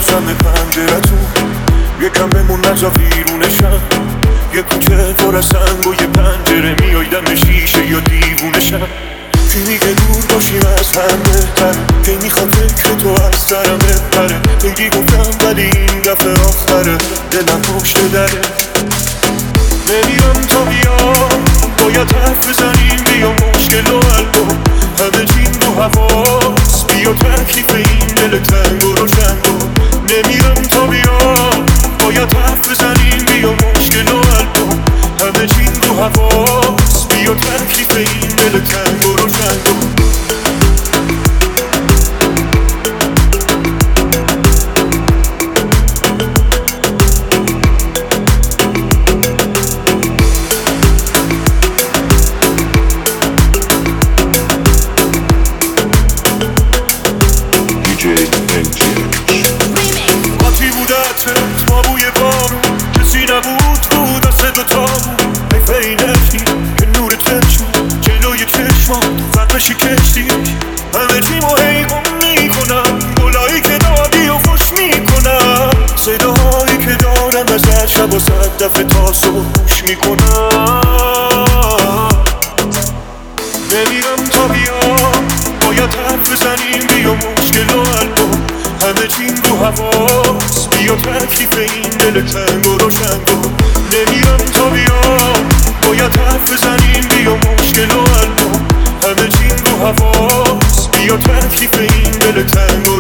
میشستم پنجرتون، یکم بمون نزا ویرونشم. یه کوچه پر از سنگ و یه پنجره، میای دم شیشه یا دیوونشم. کی میگه دور باشیم از هم بهتره، کی میخواد فکر تو از سرم بپره. خیلی گفتم ولی این دفعه آخره، دلم پشت دره. نمیرم تا بیام، باید حرف بزنیم، بیا مشکل و حل کن. همه چین رو حواس، بیا تکلیف این دل تنگ و روشن کن. نمیرم تا بیام، باید حرف بزنیم، بیا مشکل و حل کن. همه چین رو حواس، بیا تکلیف این دل تنگ و روشن کن. قاطی بودتت ما بوی بارون، کسی نبود رو دست دوتامون. حیفه اینکی که نور چشم جلوی چشمات فرمشی کشتی. همه تیمو حیقم میکنم، گلایی که دادی و خوش میکنم. صداهایی که دارم ازت شب و 100 دفعه تا صبح گوش میکنم. نمیرم تا بیام، باید حرف بزنیم، بیا مشکل و حل کن. همه چین رو حواس، بیا تکلیف این دل تنگ و روشن کن. نمیرم تا بیام، باید حرف بزنیم، بیا مشکل و حل کن. همه چین رو حواس، بیا تکلیف این دل تنگ و